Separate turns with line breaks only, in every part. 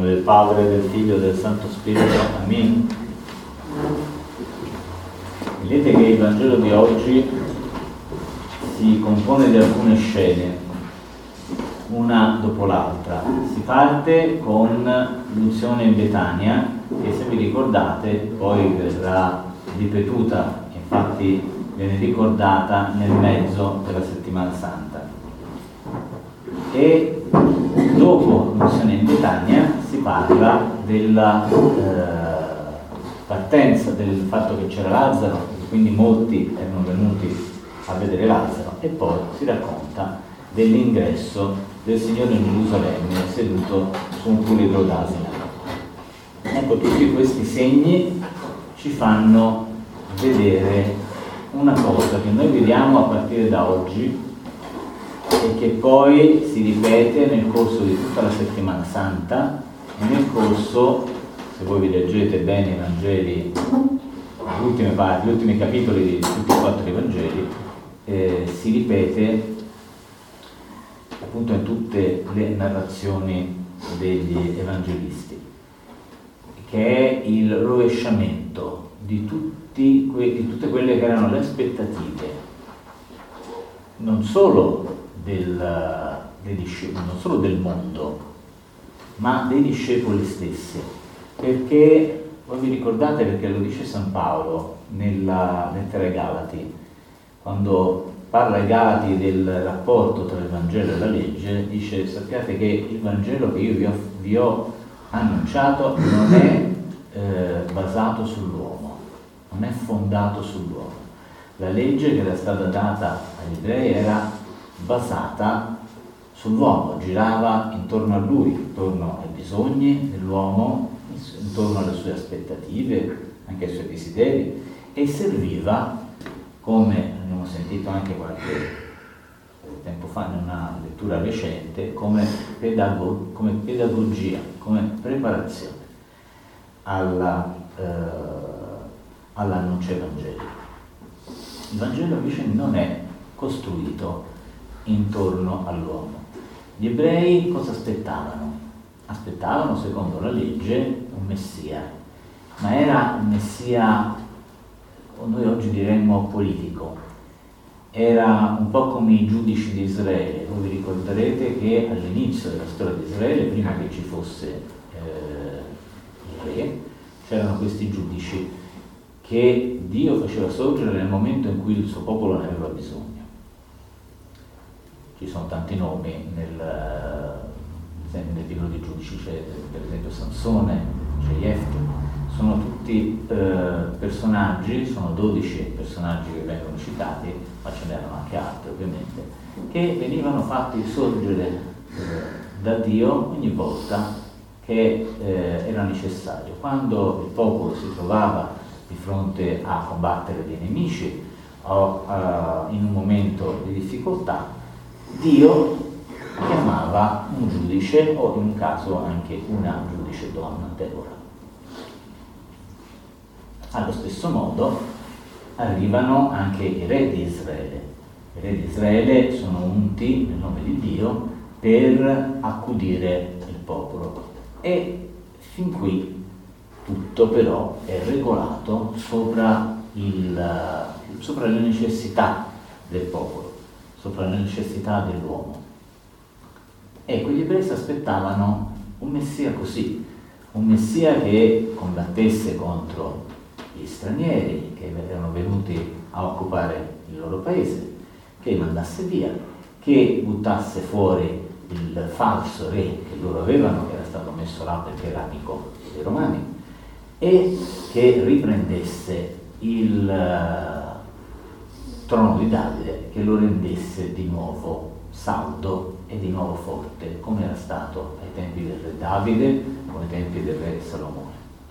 nome del Padre, del Figlio e del Santo Spirito. Amen. Vedete che il Vangelo di oggi si compone di alcune scene, una dopo l'altra. Si parte con l'unzione in Betania, che se vi ricordate poi verrà ripetuta, infatti viene ricordata nel mezzo della Settimana Santa. E dopo l'unzione in Betania si parla della partenza, del fatto che c'era Lazzaro, e quindi molti erano venuti a vedere Lazzaro, e poi si racconta dell'ingresso del Signore in Gerusalemme seduto su un puledro d'asina. Ecco, tutti questi segni ci fanno vedere una cosa che noi vediamo a partire da oggi e che poi si ripete nel corso di tutta la Settimana Santa e nel corso, se voi vi leggete bene i Vangeli, gli ultimi capitoli di tutti e 4 i Vangeli, si ripete appunto in tutte le narrazioni degli evangelisti, che è il rovesciamento di tutte quelle che erano le aspettative, non solo non solo del mondo, ma dei discepoli stessi. Perché, voi vi ricordate perché lo dice San Paolo nella lettera ai Galati, quando parla ai Galati del rapporto tra il Vangelo e la legge, dice: sappiate che il Vangelo che io vi ho annunciato non è basato sull'uomo, non è fondato sull'uomo. La legge che era stata data agli ebrei era basata sull'uomo, girava intorno a lui, intorno ai bisogni dell'uomo, intorno alle sue aspettative, anche ai suoi desideri, e serviva, come abbiamo sentito anche qualche tempo fa in una lettura recente, come pedagogia, come preparazione all'annuncio evangelico. Il Vangelo invece non è costruito intorno all'uomo. Gli ebrei cosa aspettavano? Aspettavano, secondo la legge, un Messia, ma era un Messia, noi oggi diremmo politico. Era un po' come i giudici di Israele. Voi vi ricorderete che all'inizio della storia di Israele, prima che ci fosse il re, c'erano questi giudici che Dio faceva sorgere nel momento in cui il suo popolo ne aveva bisogno. Ci sono tanti nomi nel libro dei giudici, c'è per esempio Sansone, c'è Jefte, sono tutti personaggi, sono 12 personaggi che vengono citati, ma ce n'erano anche altri ovviamente, che venivano fatti sorgere da Dio ogni volta che era necessario. Quando il popolo si trovava di fronte a combattere dei nemici o in un momento di difficoltà, Dio chiamava un giudice, o in un caso anche una giudice donna, Deborah. Allo stesso modo arrivano anche i re di Israele. I re di Israele sono unti nel nome di Dio per accudire il popolo. E fin qui tutto però è regolato sopra le necessità del popolo, sopra le necessità dell'uomo. E quegli ebrei si aspettavano un Messia così, un Messia che combattesse contro gli stranieri che erano venuti a occupare il loro paese, che li mandasse via, che buttasse fuori il falso re che loro avevano, che era stato messo là perché era amico dei Romani, e che riprendesse il trono di Davide, che lo rendesse di nuovo saldo e di nuovo forte, come era stato ai tempi del re Davide, come ai tempi del re Salomone.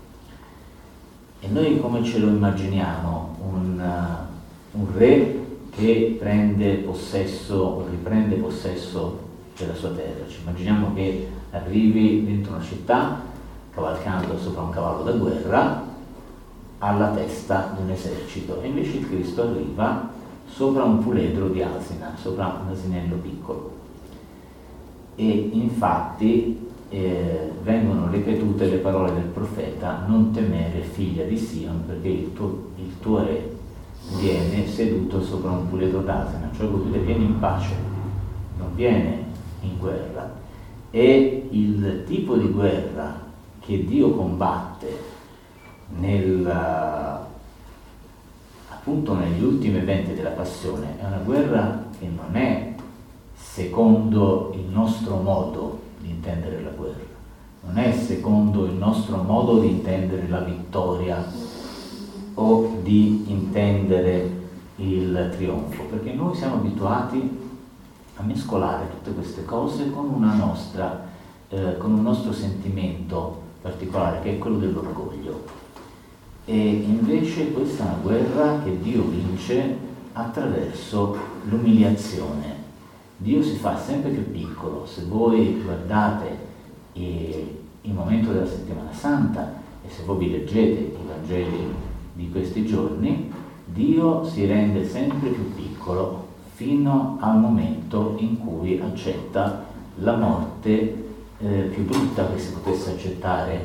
E noi come ce lo immaginiamo? Un re che prende possesso o riprende possesso della sua terra. Ci immaginiamo che arrivi dentro una città cavalcando sopra un cavallo da guerra alla testa di un esercito, e invece il Cristo arriva sopra un puledro di asina, sopra un asinello piccolo. E infatti vengono ripetute le parole del profeta: non temere, figlia di Sion, perché il tuo re viene seduto sopra un puledro d'asina, cioè vuol dire viene in pace, non viene in guerra. E il tipo di guerra che Dio combatte appunto negli ultimi eventi della passione è una guerra che non è secondo il nostro modo di intendere la guerra, non è secondo il nostro modo di intendere la vittoria o di intendere il trionfo, perché noi siamo abituati a mescolare tutte queste cose con un nostro sentimento particolare, che è quello dell'orgoglio. E invece questa è una guerra che Dio vince attraverso l'umiliazione. Dio si fa sempre più piccolo. Se voi guardate il momento della Settimana Santa e se voi vi leggete i Vangeli di questi giorni, Dio si rende sempre più piccolo fino al momento in cui accetta la morte più brutta che si potesse accettare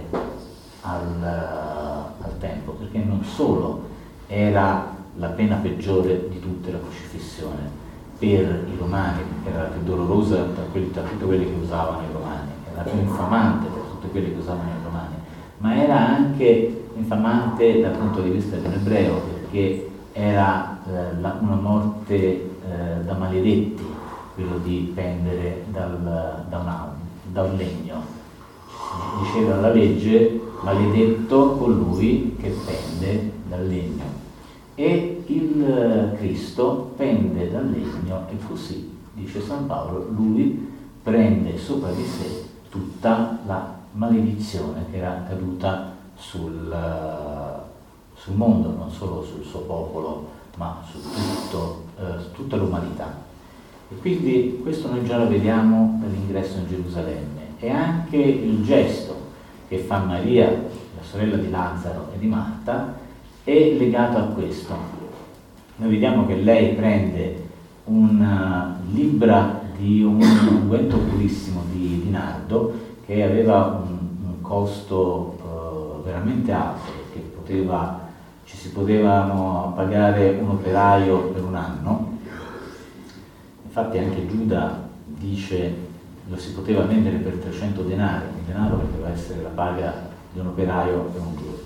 al tempo, perché non solo era la pena peggiore di tutte la crocifissione per i romani, perché era la più dolorosa tra tutte quelle che usavano i romani, era la più infamante per tutte quelle che usavano i romani, ma era anche infamante dal punto di vista di un ebreo, perché era una morte da maledetti, quello di pendere da un legno. Diceva la legge: maledetto colui che pende dal legno. E il Cristo pende dal legno, e così, dice San Paolo, lui prende sopra di sé tutta la maledizione che era caduta sul mondo, non solo sul suo popolo, ma su tutta l'umanità. E quindi questo noi già lo vediamo dall'ingresso in Gerusalemme. E anche il gesto che fa Maria, la sorella di Lazzaro e di Marta, è legato a questo. Noi vediamo che lei prende una libbra di un unguento purissimo di nardo, che aveva un costo veramente alto, perché ci si potevano pagare un operaio per un anno. Infatti anche Giuda dice lo si poteva vendere per 300 denari, il denaro poteva essere la paga di un operaio per un giorno.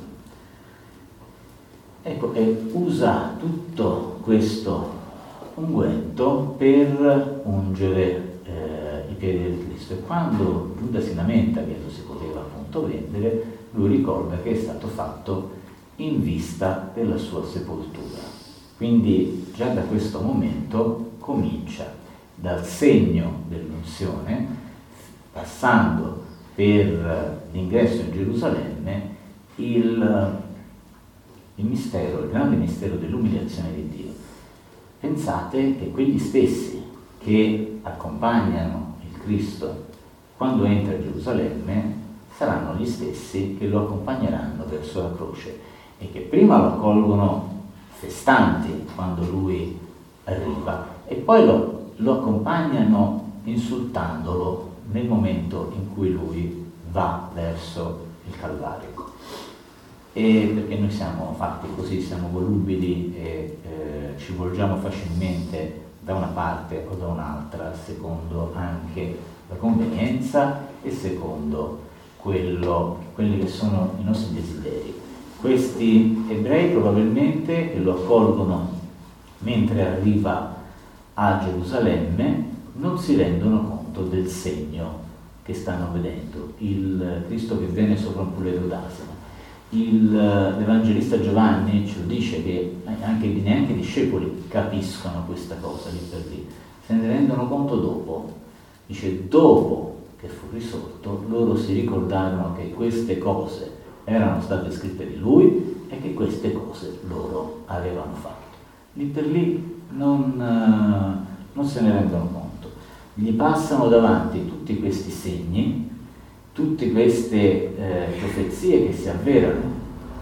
Ecco, e usa tutto questo unguento per ungere i piedi del Cristo. E quando Giuda si lamenta che lo si poteva appunto vendere, lui ricorda che è stato fatto in vista della sua sepoltura. Quindi già da questo momento comincia dal segno dell'unzione, passando per l'ingresso in Gerusalemme, il grande mistero dell'umiliazione di Dio. Pensate che quegli stessi che accompagnano il Cristo quando entra a Gerusalemme saranno gli stessi che lo accompagneranno verso la croce e che prima lo accolgono festanti quando lui arriva e poi lo accompagnano insultandolo nel momento in cui lui va verso il Calvario. E perché noi siamo fatti così, siamo volubili e ci volgiamo facilmente da una parte o da un'altra, secondo anche la convenienza e secondo quelli che sono i nostri desideri. Questi ebrei probabilmente che lo accolgono mentre arriva a Gerusalemme non si rendono conto del segno che stanno vedendo, il Cristo che viene sopra un puledro d'asina. L'Evangelista Giovanni ci lo dice che neanche i discepoli capiscono questa cosa lì per lì, se ne rendono conto dopo. Dice, dopo che fu risorto, loro si ricordarono che queste cose erano state scritte di lui e che queste cose loro avevano fatto. Lì per lì non se ne rendono conto. Gli passano davanti tutti questi segni, tutte queste profezie che si avverano,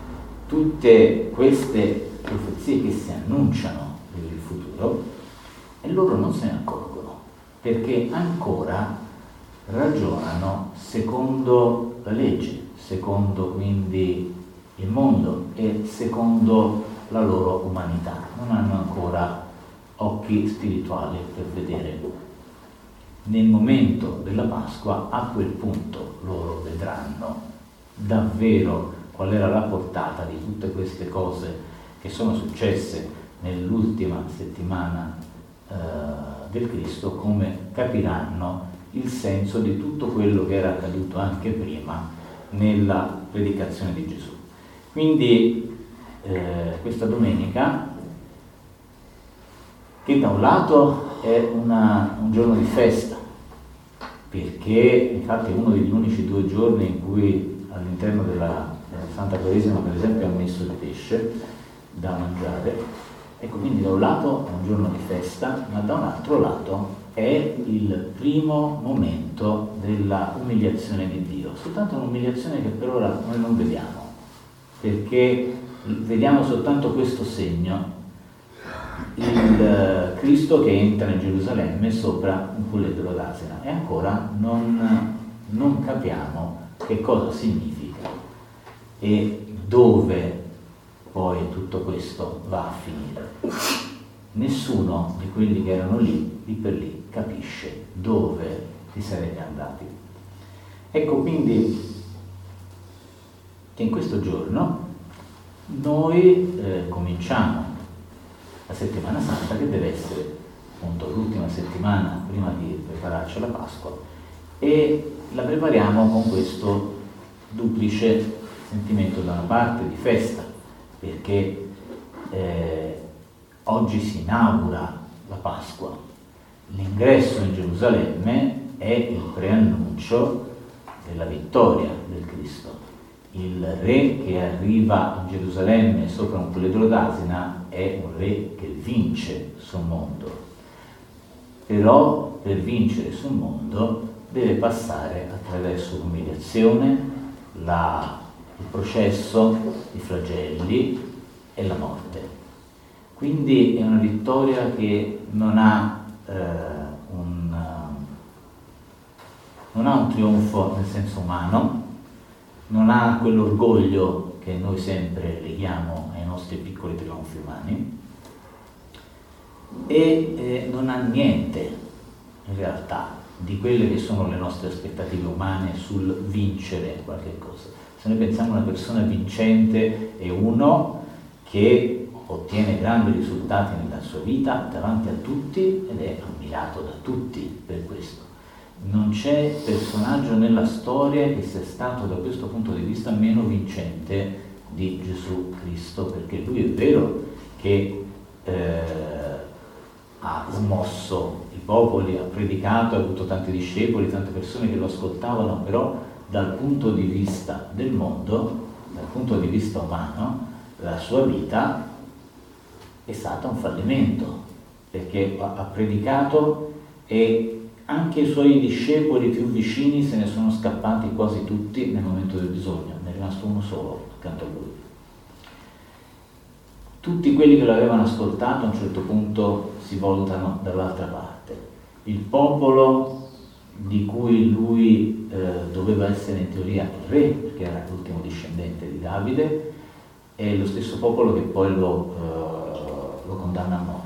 tutte queste profezie che si annunciano per il futuro, e loro non se ne accorgono, perché ancora ragionano secondo la legge, secondo quindi il mondo e secondo la loro umanità. Non hanno ancora occhi spirituali per vedere. Nel momento della Pasqua, a quel punto, loro vedranno davvero qual era la portata di tutte queste cose che sono successe nell'ultima settimana del Cristo, come capiranno il senso di tutto quello che era accaduto anche prima nella predicazione di Gesù. Quindi questa domenica, che da un lato è un giorno di festa, perché infatti è uno degli unici 2 giorni in cui all'interno della Santa Quaresima, per esempio, è ammesso il pesce da mangiare. Ecco, quindi da un lato è un giorno di festa, ma da un altro lato è il primo momento della umiliazione di Dio. Soltanto un'umiliazione che per ora noi non vediamo, perché vediamo soltanto questo segno: il Cristo che entra in Gerusalemme sopra un puledro d'asina, e ancora non capiamo che cosa significa e dove poi tutto questo va a finire. Nessuno di quelli che erano lì per lì capisce dove si sarebbe andati. Ecco quindi che in questo giorno noi cominciamo la settimana santa, che deve essere appunto l'ultima settimana prima di prepararci alla Pasqua, e la prepariamo con questo duplice sentimento: da una parte di festa, perché oggi si inaugura la Pasqua. L'ingresso in Gerusalemme è il preannuncio della vittoria del Cristo. Il re che arriva in Gerusalemme sopra un puledro d'asina è un re che vince sul mondo. Però per vincere sul mondo deve passare attraverso l'umiliazione, il processo, i flagelli e la morte. Quindi è una vittoria che non ha un trionfo nel senso umano, non ha quell'orgoglio che noi sempre leghiamo ai nostri piccoli trionfi umani, e non ha niente in realtà di quelle che sono le nostre aspettative umane sul vincere qualche cosa. Se noi pensiamo a una persona vincente, è uno che ottiene grandi risultati nella sua vita davanti a tutti ed è ammirato da tutti per questo. Non c'è personaggio nella storia che sia stato da questo punto di vista meno vincente di Gesù Cristo, perché lui è vero che ha smosso i popoli, ha predicato, ha avuto tanti discepoli, tante persone che lo ascoltavano, però dal punto di vista del mondo, dal punto di vista umano, la sua vita è stata un fallimento, perché ha predicato e anche i suoi discepoli più vicini se ne sono scappati quasi tutti nel momento del bisogno, ne è rimasto uno solo accanto a lui. Tutti quelli che l'avevano ascoltato a un certo punto si voltano dall'altra parte. Il popolo di cui lui doveva essere in teoria il re, perché era l'ultimo discendente di Davide, è lo stesso popolo che poi lo condanna a morte.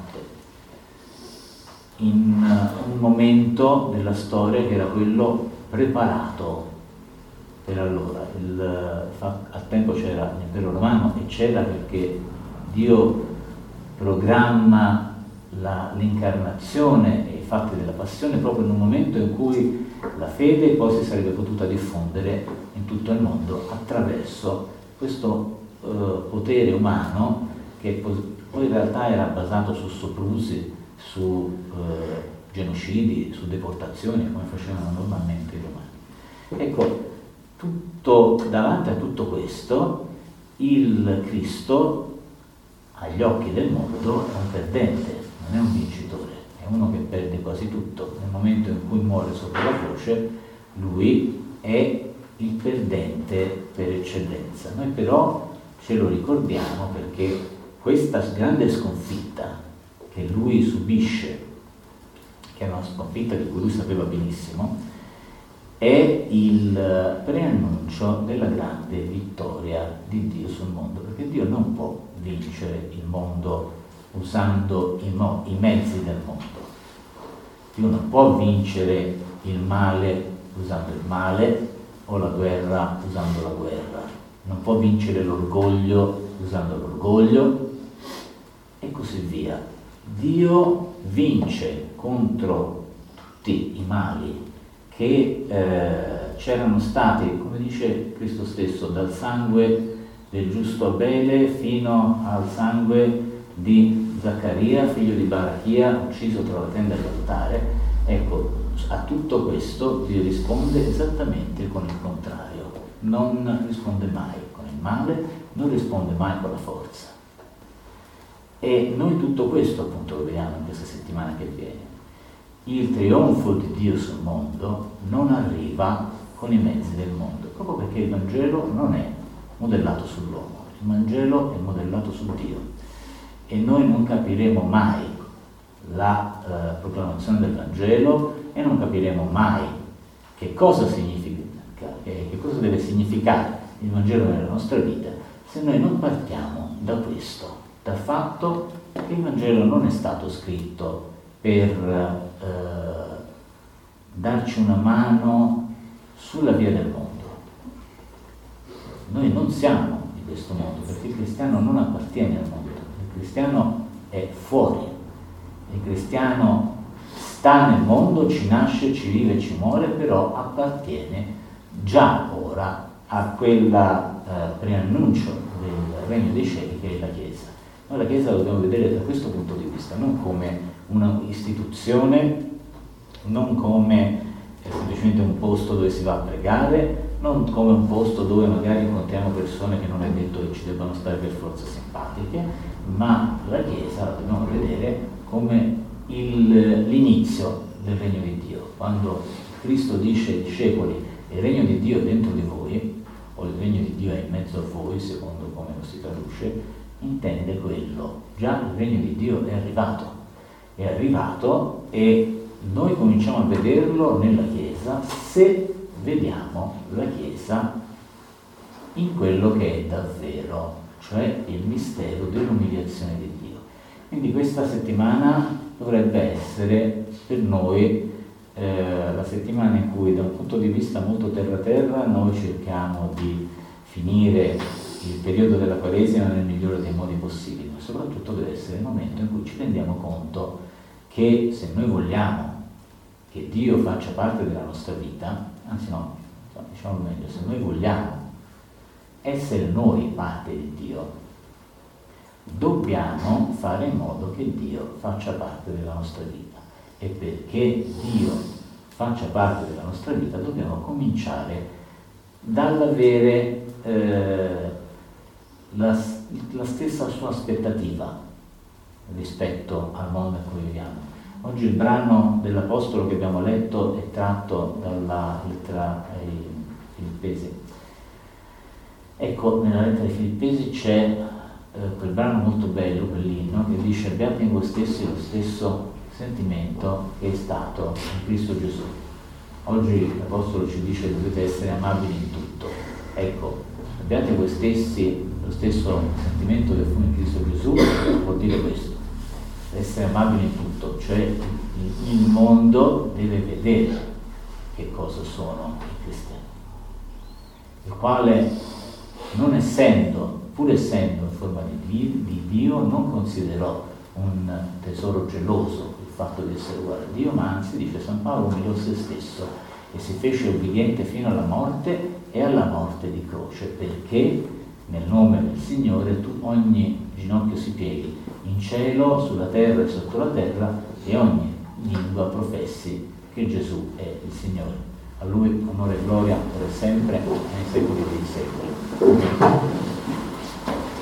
In un momento della storia che era quello preparato per allora. Al tempo c'era l'impero romano, e c'era perché Dio programma l'incarnazione e i fatti della passione proprio in un momento in cui la fede poi si sarebbe potuta diffondere in tutto il mondo attraverso questo potere umano che poi in realtà era basato su soprusi, su genocidi, su deportazioni, come facevano normalmente i romani. Ecco, davanti a tutto questo, il Cristo, agli occhi del mondo, è un perdente, non è un vincitore, è uno che perde quasi tutto. Nel momento in cui muore sopra la croce, lui è il perdente per eccellenza. Noi però ce lo ricordiamo perché questa grande sconfitta che lui subisce, che è una sconfitta di cui lui sapeva benissimo, è il preannuncio della grande vittoria di Dio sul mondo, perché Dio non può vincere il mondo usando i mezzi del mondo. Dio non può vincere il male usando il male o la guerra usando la guerra, non può vincere l'orgoglio usando l'orgoglio e così via. Dio vince contro tutti i mali che c'erano stati, come dice Cristo stesso, dal sangue del giusto Abele fino al sangue di Zaccaria, figlio di Barachia, ucciso tra la tenda e l'altare. Ecco, a tutto questo Dio risponde esattamente con il contrario, non risponde mai con il male, non risponde mai con la forza. E noi tutto questo appunto lo vediamo in questa settimana che viene. Il trionfo di Dio sul mondo non arriva con i mezzi del mondo, proprio perché il Vangelo non è modellato sull'uomo, il Vangelo è modellato su Dio. E noi non capiremo mai la proclamazione del Vangelo e non capiremo mai che cosa significa, che cosa deve significare il Vangelo nella nostra vita se noi non partiamo da questo, dal fatto che il Vangelo non è stato scritto per darci una mano sulla via del mondo. Noi non siamo di questo mondo, perché il cristiano non appartiene al mondo, il cristiano è fuori, il cristiano sta nel mondo, ci nasce, ci vive, ci muore, però appartiene già ora a quella preannuncio del regno dei cieli che è la Chiesa. Noi la Chiesa la dobbiamo vedere da questo punto di vista, non come una istituzione, non come semplicemente un posto dove si va a pregare, non come un posto dove magari incontriamo persone che non è detto che ci debbano stare per forza simpatiche, ma la Chiesa la dobbiamo vedere come l'inizio del regno di Dio. Quando Cristo dice ai discepoli il regno di Dio è dentro di voi, o il regno di Dio è in mezzo a voi, secondo come lo si traduce, intende quello. Già il regno di Dio è arrivato e noi cominciamo a vederlo nella Chiesa se vediamo la Chiesa in quello che è davvero, cioè il mistero dell'umiliazione di Dio. Quindi questa settimana dovrebbe essere per noi la settimana in cui da un punto di vista molto terra-terra noi cerchiamo di finire il periodo della Quaresima nel migliore dei modi possibili, ma soprattutto deve essere il momento in cui ci rendiamo conto che se noi vogliamo che Dio faccia parte della nostra vita, anzi no, diciamo meglio, se noi vogliamo essere noi parte di Dio, dobbiamo fare in modo che Dio faccia parte della nostra vita. E perché Dio faccia parte della nostra vita dobbiamo cominciare dall'avere la stessa sua aspettativa rispetto al mondo in cui viviamo. Oggi il brano dell'Apostolo che abbiamo letto è tratto dalla lettera ai Filippesi. Ecco, nella lettera ai Filippesi c'è quel brano molto bello, quell'inno, che dice: abbiate in voi stessi lo stesso sentimento che è stato in Cristo Gesù. Oggi l'Apostolo ci dice: dovete essere amabili in tutto. Ecco, abbiate voi stessi lo stesso sentimento che fu in Cristo Gesù, vuol dire questo: essere amabili in tutto, cioè il mondo deve vedere che cosa sono i cristiani, il quale, non essendo, pur essendo in forma di Dio, non considerò un tesoro geloso il fatto di essere uguale a Dio, ma anzi, dice San Paolo, umiliò se stesso e si fece obbediente fino alla morte e alla morte di croce, perché nel nome del Signore ogni ginocchio si pieghi, in cielo, sulla terra e sotto la terra, e ogni lingua professi che Gesù è il Signore. A Lui onore e gloria per sempre, nei secoli dei secoli. Amen.